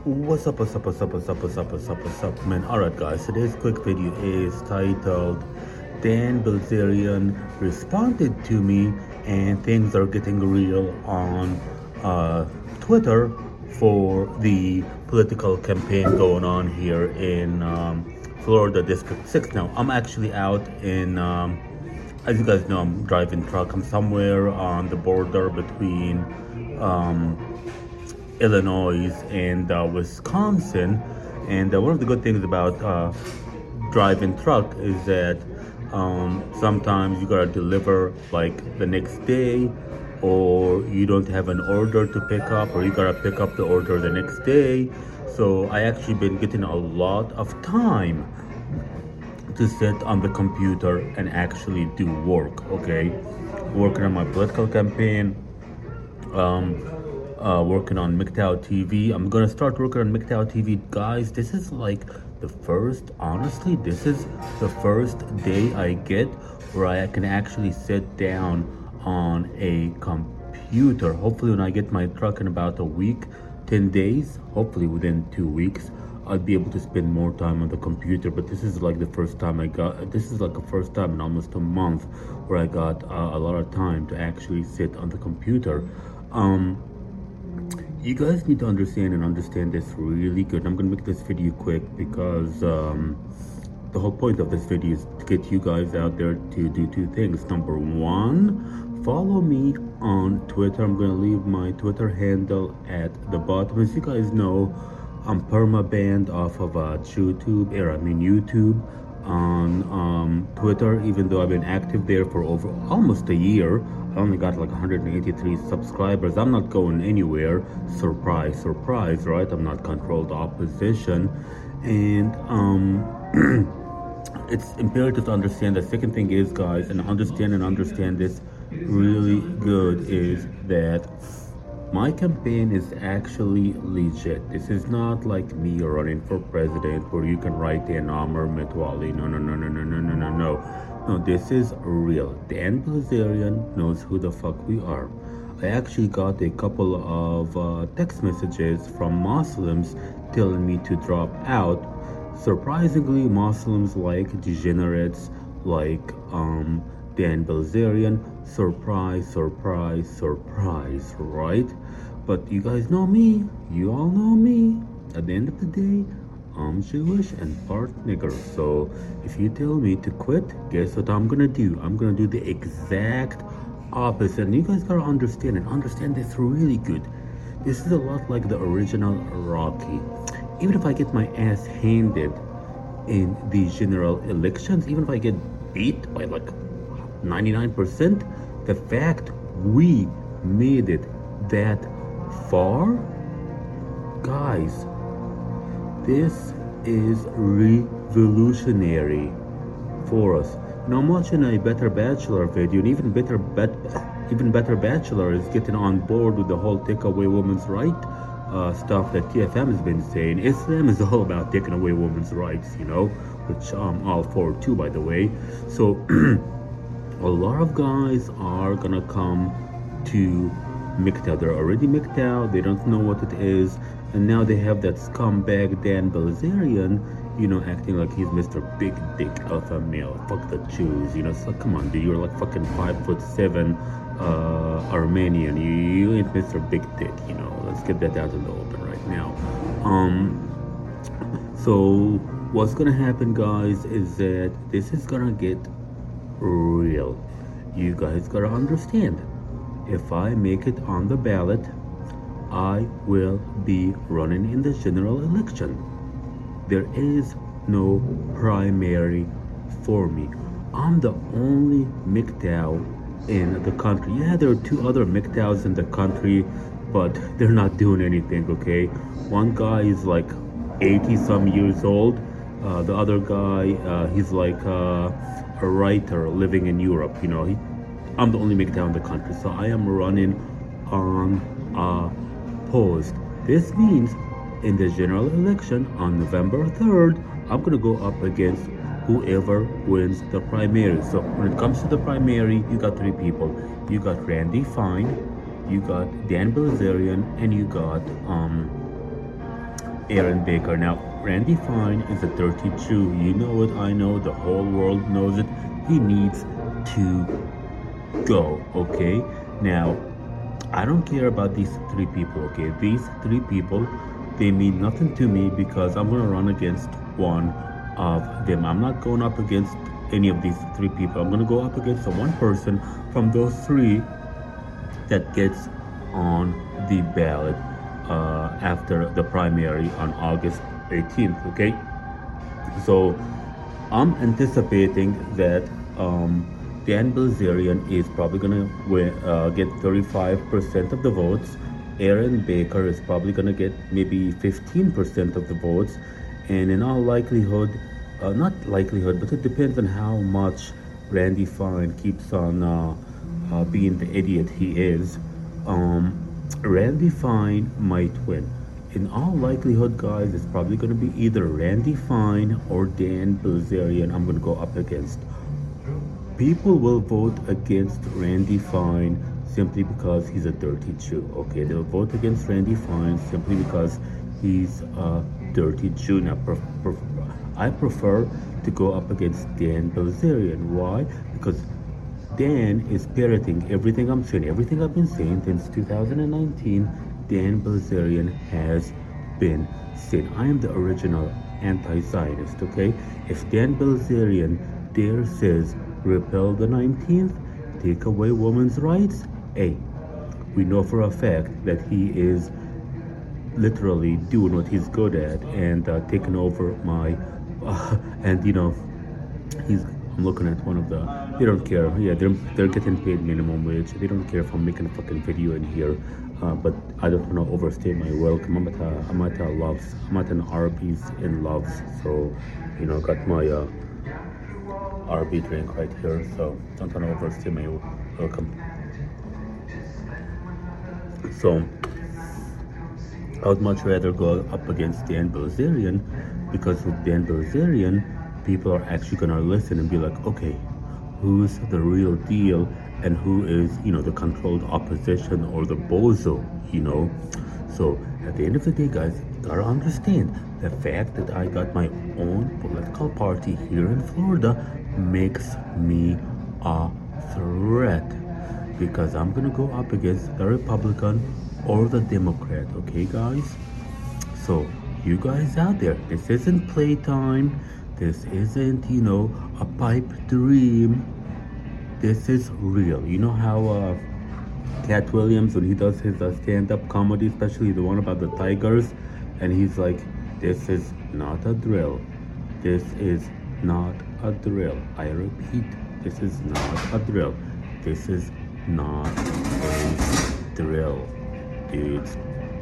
What's up, man? Alright, guys, today's quick video is titled Dan Bilzerian responded to me and things are getting real on Twitter for the political campaign going on here in Florida District 6. Now, I'm actually out in, as you guys know, I'm driving truck. I'm somewhere on the border between Illinois and Wisconsin, and one of the good things about driving truck is that sometimes you gotta deliver like the next day, or you don't have an order to pick up, or you gotta pick up the order the next day. So I actually been getting a lot of time to sit on the computer and actually do work. Okay, working on my political campaign, working on MGTOW TV. I'm gonna start working on MGTOW TV, guys. This is like the first, honestly, this is the first day I get where I can actually sit down on a computer. Hopefully when I get my truck in about a week, 10 days, hopefully within 2 weeks, I'll be able to spend more time on the computer. But this is like the first time this is like the first time in almost a month where I got a lot of time to actually sit on the computer. You guys need to understand this really good. I'm gonna make this video quick because the whole point of this video is to get you guys out there to do two things. Number one, follow me on Twitter. I'm gonna leave my Twitter handle at the bottom. As you guys know, I'm perma-banned off of YouTube on Twitter, even though I've been active there for over almost a year. I only got like 183 subscribers. I'm not going anywhere. Surprise, surprise, right? I'm not controlled opposition. And it's imperative to understand. The second thing is, guys, and understand this really good, is that my campaign is actually legit. This is not like me running for president where you can write in Amr Mitwali. No. No, this is real. Dan Bilzerian knows who the fuck we are. I actually got a couple of text messages from Muslims telling me to drop out. Surprisingly, Muslims like degenerates like Dan Bilzerian. Surprise, right? But you guys know me. You all know me. At the end of the day, I'm Jewish and part nigger. So if you tell me to quit, guess what I'm gonna do? I'm gonna do the exact opposite. And you guys gotta understand this really good. This is a lot like the original Rocky. Even if I get my ass handed in the general elections, even if I get beat by like 99%, the fact we made it that far, guys, this is revolutionary for us. Now I'm watching a Better Bachelor video, and even better Bachelor is getting on board with the whole take away women's right stuff that TFM has been saying. Islam is all about taking away women's rights, you know, which I'm all for too, by the way. So a lot of guys are gonna come to MGTOW. They're already MGTOW, they don't know what it is, and now they have that scumbag Dan Bilzerian, you know, acting like he's Mr. Big Dick Alpha Male. Fuck the Jews, you know. So come on, dude, you're like fucking 5'7" Armenian. You ain't Mr. Big Dick, you know. Let's get that out in the open right now. So what's gonna happen, guys, is that this is gonna get real. You guys gotta understand, if I make it on the ballot, I will be running in the general election. There is no primary for me. I'm the only MGTOW in the country. Yeah, there are two other MGTOWs in the country, but they're not doing anything, okay? One guy is like 80 some years old. The other guy, he's like a writer living in Europe, you know. I'm the only MGTOW in the country, so I am running unopposed. This means in the general election on November 3rd, I'm gonna go up against whoever wins the primary. So when it comes to the primary, you got three people. You got Randy Fine, you got Dan Bilzerian, and you got Aaron Baker. Now, Randy Fine is a dirty Jew. You know it, I know, the whole world knows it. He needs to go, okay? Now, I don't care about these three people, okay? These three people, they mean nothing to me because I'm gonna run against one of them. I'm not going up against any of these three people. I'm gonna go up against the one person from those three that gets on the ballot after the primary on August 18th, okay? So I'm anticipating that Dan Bilzerian is probably gonna get 35% of the votes. Aaron Baker is probably gonna get maybe 15% of the votes, and in all likelihood, not likelihood, but it depends on how much Randy Fine keeps on being the idiot he is. Randy Fine might win. In all likelihood, guys, it's probably going to be either Randy Fine or Dan Bilzerian I'm going to go up against. People will vote against Randy Fine simply because he's a dirty Jew, okay? They'll vote against Randy Fine simply because he's a dirty Jew. Now, I prefer to go up against Dan Bilzerian. Why? Because Dan is parroting everything I'm saying, everything I've been saying since 2019. Dan Bilzerian has been saying. I am the original anti-Zionist, okay? If Dan Bilzerian dare says repeal the 19th, take away women's rights, hey, we know for a fact that he is literally doing what he's good at and taking over my, and you know, I'm looking at one of the, they don't care. Yeah, they're getting paid minimum wage. They don't care if I'm making a fucking video in here. But I don't want to overstay my welcome. I'm at Loves. I'm at an Arby's in Loves. So, you know, got my RB drink right here. So don't want to overstay my welcome. So I would much rather go up against Dan Bilzerian, because with Dan Bilzerian, people are actually gonna listen and be like, okay, who's the real deal and who is, you know, the controlled opposition or the bozo, you know? So at the end of the day, guys, you gotta understand the fact that I got my own political party here in Florida makes me a threat, because I'm gonna go up against the Republican or the Democrat, okay, guys? So you guys out there, this isn't playtime. This isn't, you know, a pipe dream. This is real. You know how Cat Williams, when he does his stand-up comedy, especially the one about the tigers, and he's like, this is not a drill. This is not a drill. I repeat, this is not a drill. This is not a drill. Dudes,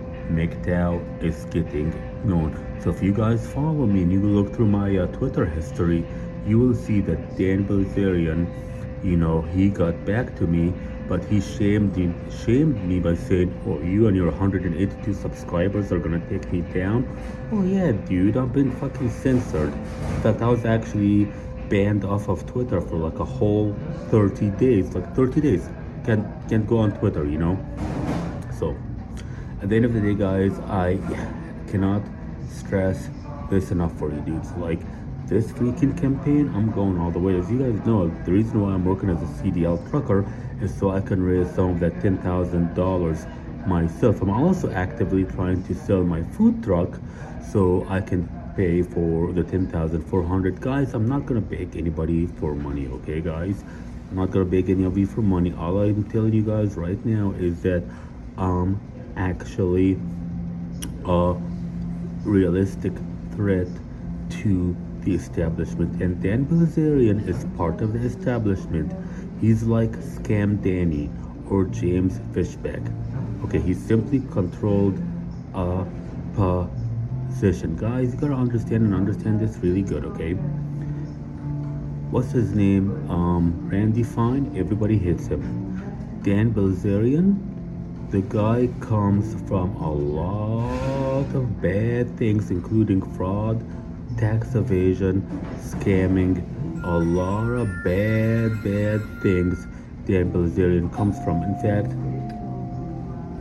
MGTOW is getting known. So if you guys follow me and you look through my Twitter history, you will see that Dan Bilzerian, you know, he got back to me, but he shamed me by saying, oh, you and your 182 subscribers are gonna take me down? Oh yeah, dude, I've been fucking censored. In fact, I was actually banned off of Twitter for like a whole 30 days. Like 30 days. Can't go on Twitter, you know? So at the end of the day, guys, I cannot stress this enough for you dudes. Like, this freaking campaign, I'm going all the way. As you guys know, the reason why I'm working as a CDL trucker is so I can raise some of that $10,000 myself. I'm also actively trying to sell my food truck so I can pay for the $10,400. Guys, I'm not gonna beg anybody for money, okay, guys? I'm not gonna beg any of you for money. All I'm telling you guys right now is that I'm actually a realistic threat to the establishment, and Dan Bilzerian is part of the establishment. He's like Scam Danny or James Fishback. Okay, he's simply controlled a position. Guys, you gotta understand this really good, okay? What's his name? Randy Fine, everybody hates him. Dan Bilzerian, the guy comes from a lot of bad things, including fraud, tax evasion, scamming, a lot of bad things Dan Bilzerian comes from. In fact,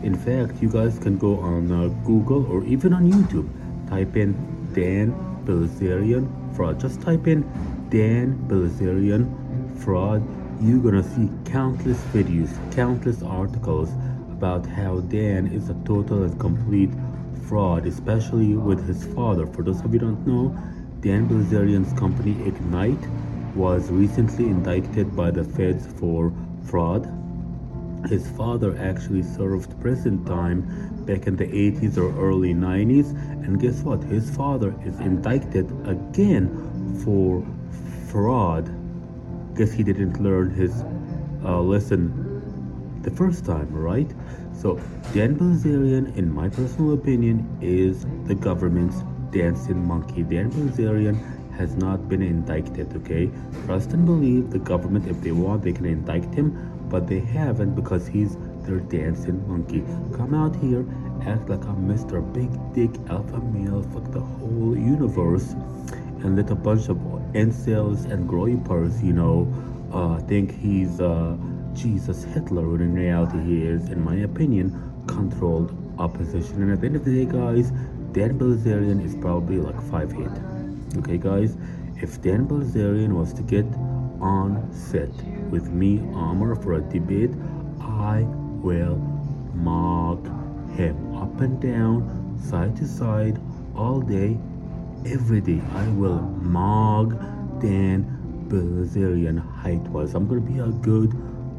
In fact, you guys can go on Google or even on YouTube. Type in Dan Bilzerian fraud. Just type in Dan Bilzerian fraud. You're gonna see countless videos, countless articles about how Dan is a total and complete fraud, especially with his father. For those of you who don't know, Dan Bilzerian's company Ignite was recently indicted by the feds for fraud. His father actually served prison time back in the 80s or early 90s, and guess what? His father is indicted again for fraud. Guess he didn't learn his lesson the first time, right? So Dan Bilzerian, in my personal opinion, is the government's dancing monkey. Dan Bilzerian has not been indicted, okay? Trust and believe the government, if they want, they can indict him, but they haven't because he's their dancing monkey. Come out here, act like I'm Mr. Big Dick Alpha Male, fuck the whole universe, and let a bunch of incels and groypers, think he's Jesus Hitler, when in reality he is, in my opinion, controlled opposition. And at the end of the day, guys, Dan Bilzerian is probably like 5'8". Okay, guys? If Dan Bilzerian was to get on set with me, Amr, for a debate, I will mock him up and down, side to side, all day, every day. I will mock Dan Bilzerian height-wise. I'm gonna be a good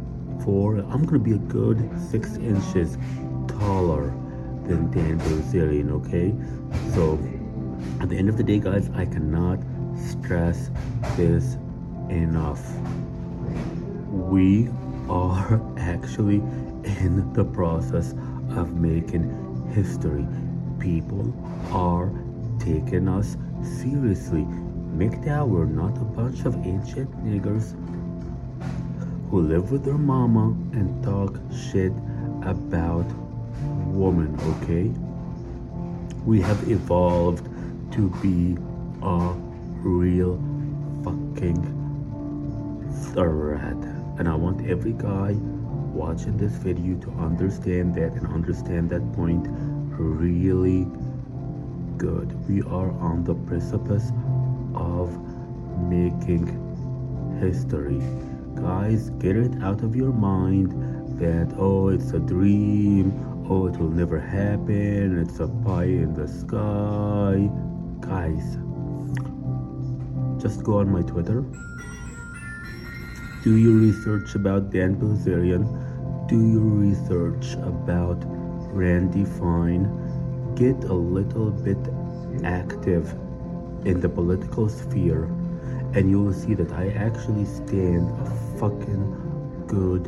6 inches taller than Dan Bilzerian, okay? So at the end of the day, guys, I cannot stress this enough. We are actually in the process of making history. People are taking us seriously. MGTOW, we're not a bunch of ancient niggers who live with their mama and talk shit about women, okay? We have evolved to be a real fucking threat. And I want every guy watching this video to understand that and understand that point really good. We are on the precipice of making history. Guys, get it out of your mind that, oh, it's a dream, oh, it will never happen, it's a pie in the sky. Guys, just go on my Twitter, do your research about Dan Bilzerian, do your research about Randy Fine, get a little bit active in the political sphere, and you will see that I actually stand a fucking good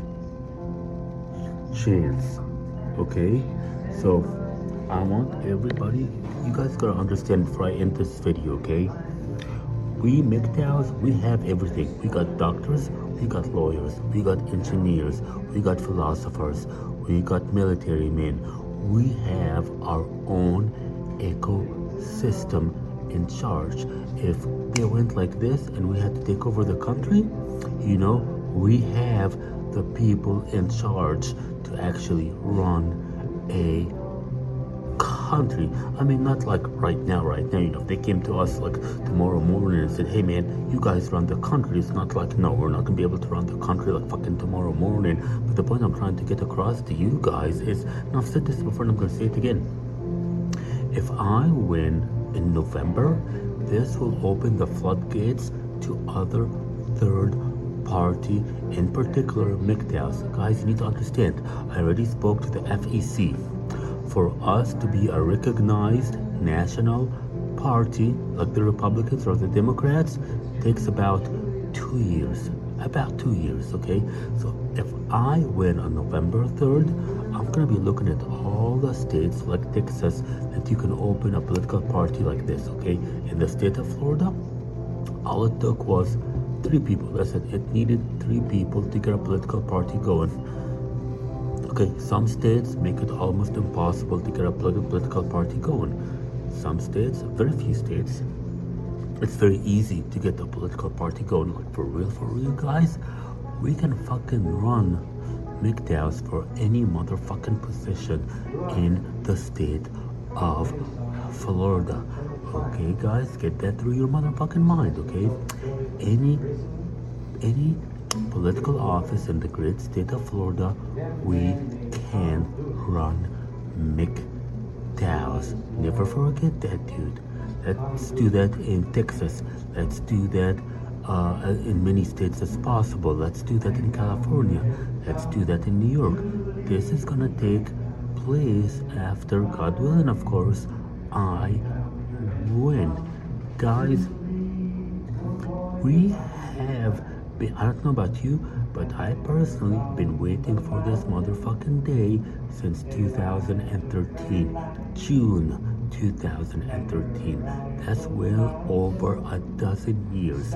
chance, okay? So I want everybody, you guys gotta understand before I end this video, okay? We MGTOWs, we have everything. We got doctors, we got lawyers, we got engineers, we got philosophers, we got military men. We have our own ecosystem in charge. If they went like this and we had to take over the country, we have the people in charge to actually run a country. I mean, not like right now, if they came to us like tomorrow morning and said, hey man, you guys run the country, it's not like, no, we're not gonna be able to run the country like fucking tomorrow morning. But the point I'm trying to get across to you guys is, and I've said this before and I'm gonna say it again, if I win in November, this will open the floodgates to other third party, in particular MGTOWs. Guys, you need to understand, I already spoke to the FEC. For us to be a recognized national party like the Republicans or the Democrats takes about 2 years. About 2 years, okay? So if I win on November 3rd, I'm gonna be looking at all the states like Texas that you can open a political party like this, okay? In the state of Florida, all it took was 3 people. That's it. It needed 3 people to get a political party going. Okay, some states make it almost impossible to get a political party going. Some states, very few states, it's very easy to get a political party going. Like for real, guys, we can fucking run MGTOWs for any motherfucking position in the state of Florida. Okay, guys, get that through your motherfucking mind, okay? Any political office in the great state of Florida, we can run MGTOWs. Never forget that, dude. Let's do that in Texas. Let's do that in many states as possible. Let's do that in California. Let's do that in New York. This is gonna take place after, God willing, of course, I win. Guys, we have been, I don't know about you, but I personally been waiting for this motherfucking day since 2013, June 2013. That's well over a dozen years.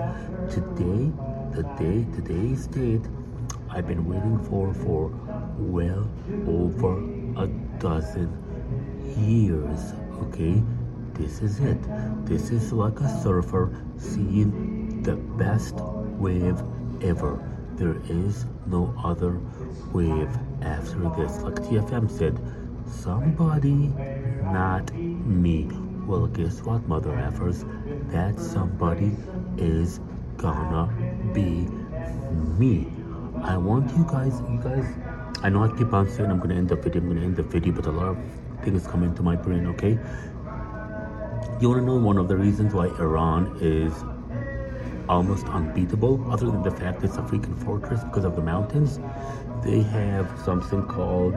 Today's date, I've been waiting for well over a dozen years, okay? This is it. This is like a surfer seeing the best wave ever. There is no other wave after this. Like TFM said, somebody, not me. Well, guess what, mother effers? That somebody is gonna be me. I want you guys, I know I keep on saying I'm gonna end the video, but a lot of things come into my brain, okay? You wanna know one of the reasons why Iran is almost unbeatable, other than the fact it's a freaking fortress because of the mountains? They have something called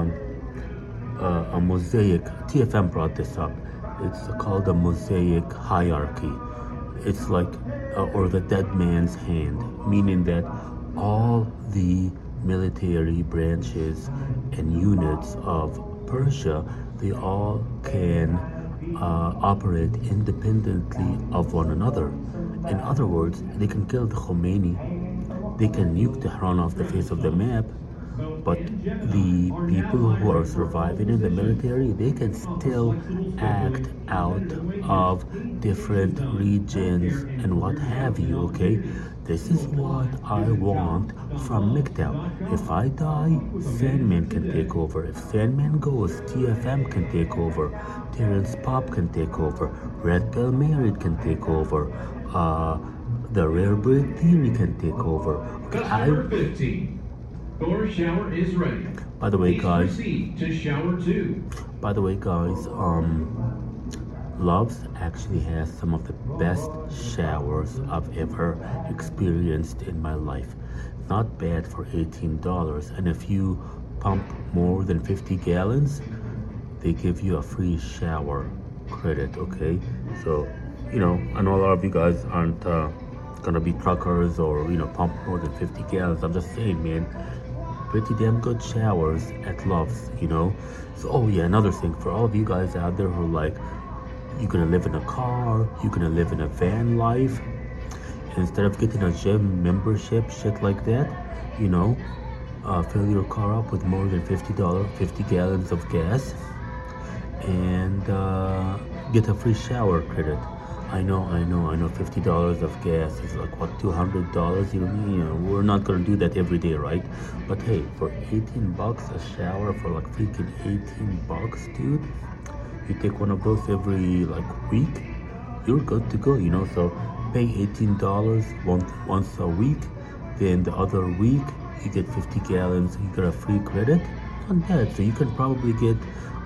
a mosaic. TFM brought this up. It's called a mosaic hierarchy. It's like, or the dead man's hand, meaning that all the military branches and units of Persia, they all can operate independently of one another. In other words, they can kill the Khomeini, they can nuke Tehran off the face of the map, but the people who are surviving in the military, they can still act out of different regions and what have you, okay? This is what I want from MGTOW. If I die, Sandman can take over. If Sandman goes, TFM can take over. Terrence Pop can take over. Red Pill Married can take over. The Rare Breed Theory can take over. Okay, Customer 15. Your shower is ready. By the way, Please guys. proceed to shower 2. By the way, guys, Love's actually has some of the best showers I've ever experienced in my life. Not bad for $18. And if you pump more than 50 gallons, they give you a free shower credit, okay? So, you know, I know a lot of you guys aren't gonna be truckers or, you know, pump more than 50 gallons. I'm just saying, man, pretty damn good showers at Love's, you know? So, oh yeah, another thing, for all of you guys out there who are like, you're gonna live in a car, you're gonna live in a van life, instead of getting a gym membership, shit like that, you know, fill your car up with more than $50, 50 gallons of gas, and get a free shower credit. I know, $50 of gas is like, what, $200? You know, we're not gonna do that every day, right? But hey, for 18 bucks a shower, for like freaking 18 bucks, dude, you take one of those every like week, you're good to go, you know? So pay $18 once a week, then the other week you get 50 gallons, you get a free credit. Not bad. So you can probably get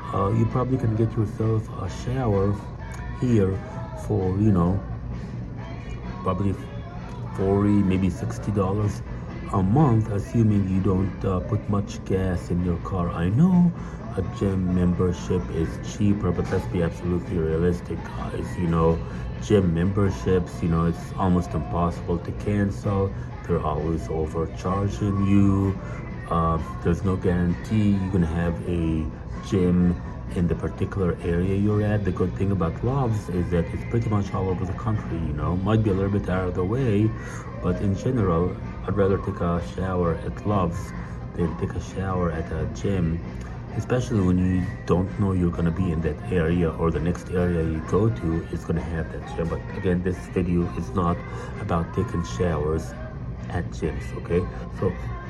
yourself a shower here for, you know, probably $40, maybe $60 a month, assuming you don't put much gas in your car. I know a gym membership is cheaper, but let's be absolutely realistic, guys. You know, gym memberships, you know, it's almost impossible to cancel. They're always overcharging you. There's no guarantee you're gonna have a gym in the particular area you're at. The good thing about Love's is that it's pretty much all over the country, you know. Might be a little bit out of the way, but in general, I'd rather take a shower at Love's than take a shower at a gym, especially when you don't know you're gonna be in that area, or the next area you go to is gonna have that gym. But again, this video is not about taking showers at gyms, okay? So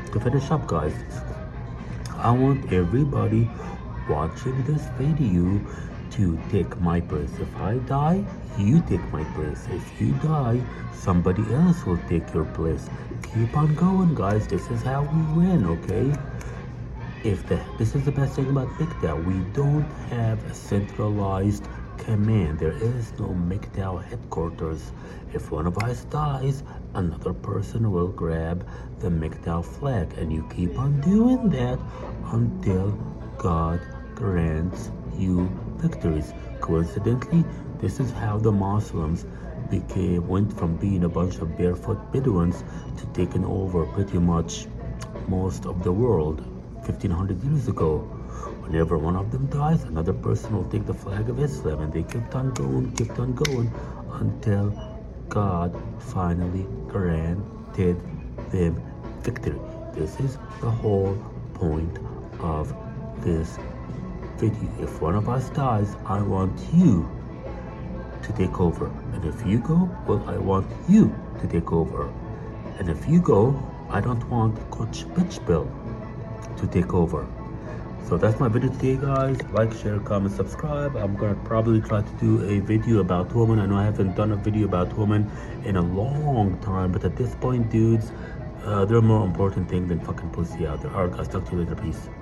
to finish up, guys, I want everybody watching this video to take my place. If I die, you take my place. If you die, somebody else will take your place. Keep on going, guys. This is how we win, okay? This is the best thing about MGTOW. We don't have a centralized command. There is no MGTOW headquarters. If one of us dies, another person will grab the MGTOW flag, and you keep on doing that until God grants you victories. Coincidentally, this is how the Muslims went from being a bunch of barefoot Bedouins to taking over pretty much most of the world 1500 years ago. Whenever one of them dies, another person will take the flag of Islam, and they kept on going until God finally granted them victory. This is the whole point of this video. If one of us dies, I want you to take over. And if you go, well, I want you to take over. And if you go, I don't want Coach Bitch Bill to take over. So that's my video today, guys. Like, share, comment, subscribe. I'm gonna probably try to do a video about women. I know I haven't done a video about women in a long time, but at this point, dudes, there are more important things than fucking pussy out there. Alright, guys, talk to you later. Peace.